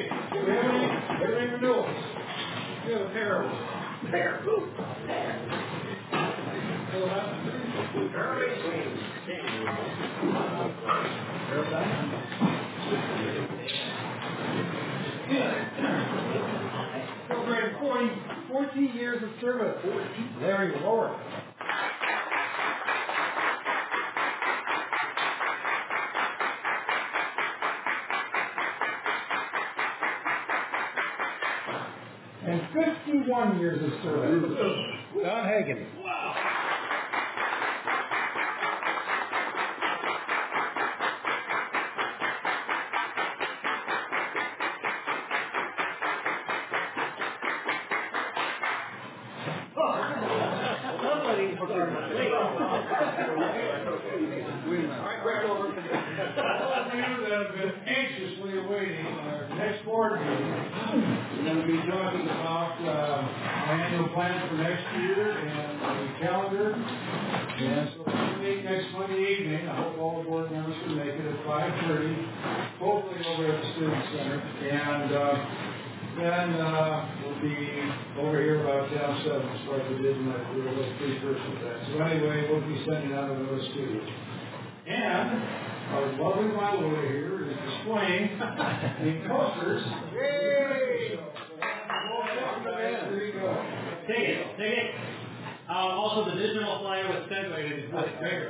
Do we have any renewals? We have a pair. There. Celebrating 14 years of service. Larry Lord. And 51 years of service. Don Hagen. Wow. All of you that have been anxiously awaiting our next board meeting, we're going to be talking about our annual plan for next year and the calendar. And so we're going to meet next Monday evening. I hope all the board members can make it at 5:30, hopefully over at the Student Center. And then we'll be over here about 10:07, as far as we did in the precursor to that. So anyway, we'll be sending out another studio. And our lovely moderator here is displaying the posters. Yay! There you go. Take it. Also, the digital flyer was sent by Greg.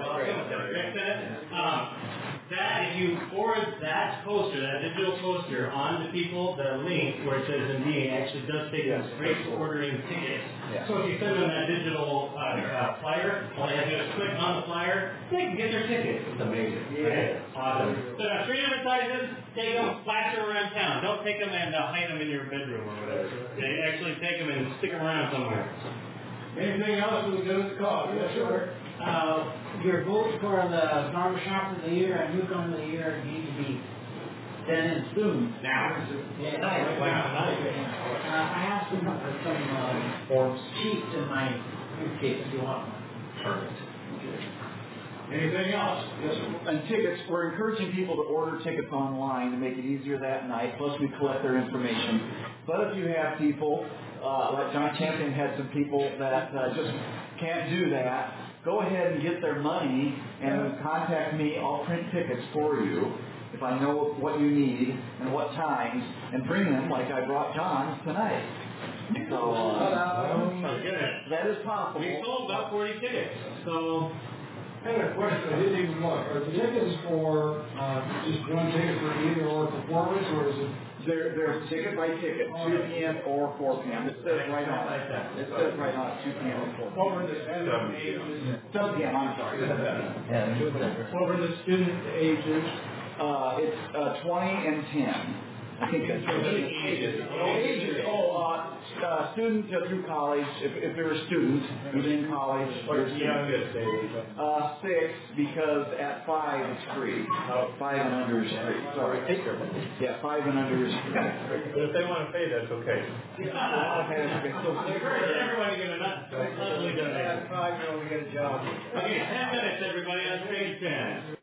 That, if you forward that poster, that digital poster, on to people, the link where it says MD actually does take them straight to ordering tickets. Yeah. So if you send them that digital flyer, all they have to do is click on the flyer, they can get their tickets. It's amazing. Yeah. Right? Awesome. So now 3 different sizes, take them, flash them around town. Don't take them and hide them in your bedroom or whatever. They actually take them and stick them around somewhere. Anything else we do with the cause? Yes, sir. Your votes for the barbershop of the year and newcomer of the year need to be sent in soon. Now? Yeah. I have some forms, sheets in my briefcase if you want one. Perfect. Anything else? Yes, sir. And tickets, we're encouraging people to order tickets online to make it easier that night, plus we collect their information. But if you have people, like John Champion had some people that just can't do that, go ahead and get their money and contact me. I'll print tickets for you if I know what you need and what times, and bring them like I brought John's tonight. So that is possible. We sold about 40 tickets. So I had a question. I didn't even look. Are the tickets for just one ticket for either or performance, or is it? They're ticket by ticket, 2 p.m. or 4 p.m. It says right on it. It says right on it, 2 p.m. or 4 p.m. Over the student ages. 7 p.m. I'm sorry. Over the student ages. It's 20 and 10. I think that's ages. Students through college. If they're a student who's in college, Or youngest age. 6, because at 5 it's free. 5 and under is free. Sorry. Yeah, 5 and under is free. But if they want to pay, that's okay. everybody get a nut. At 5, we get a job. Okay, 10 minutes, everybody, on page 10.